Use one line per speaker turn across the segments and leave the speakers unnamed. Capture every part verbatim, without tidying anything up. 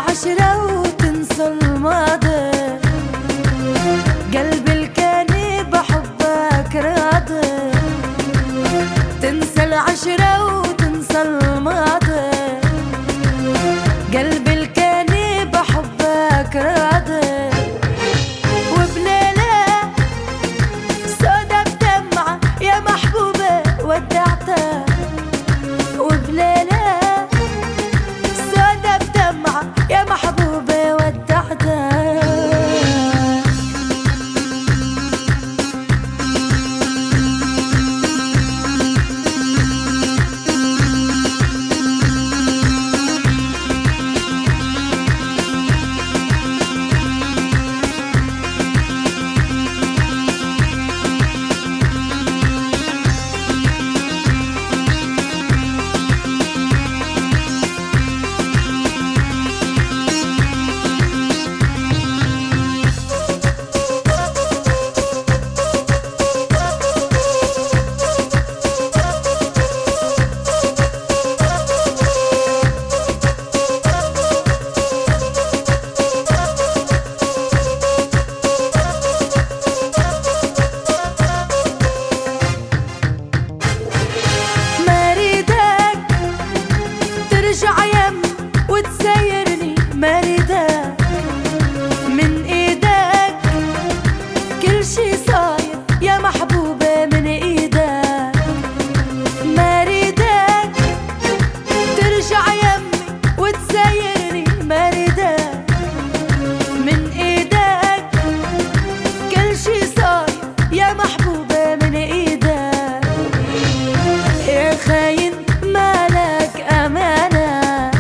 العشرة وتنسى الماضي، قلبي اللي كان بحبك راضي. تنسى العشرة وتنسى الماضي، قلبي اللي كان بحبك راضي. وبليلة سودا بدمعة يا محبوبة ودعتك، وبليلة سودا بدمعة يا محبوبة ودعتك. ترجع يم وتسيرني، مريدك من ايدك كل شي صاير يا محبوبة من ايدك. مريدك ترجع يمي وتسيرني، مريدك من ايدك كل شي صاير يا محبوبة من ايدك. يا خاين مالك أمانة،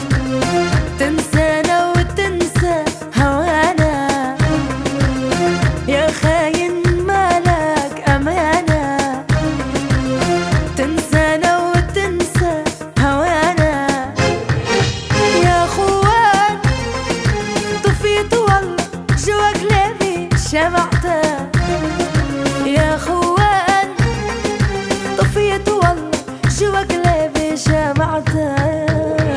تنسانا وتنسى هوانا. يا خاين مالك أمانة، تنسانا وتنسى هوانا. يا خوان طفيت والله جوا قلبي شمعتك. يا خوان طفيت والله جوا قلبي شمعتك.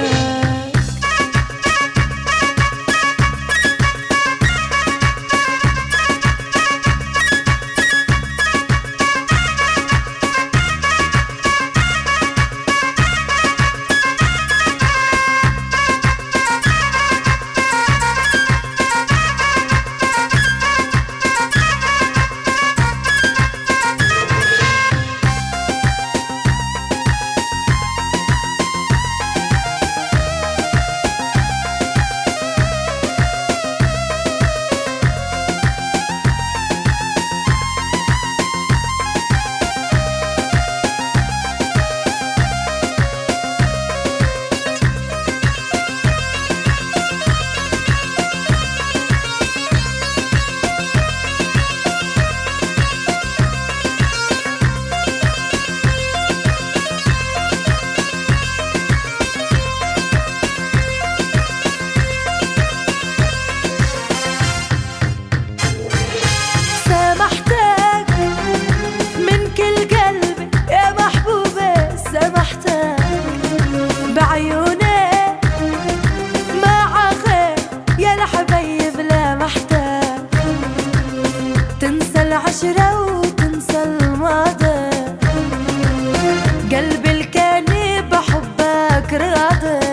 تنسى العشرة وتنسى الماضي، قلبي اللي كان بحبك راضي.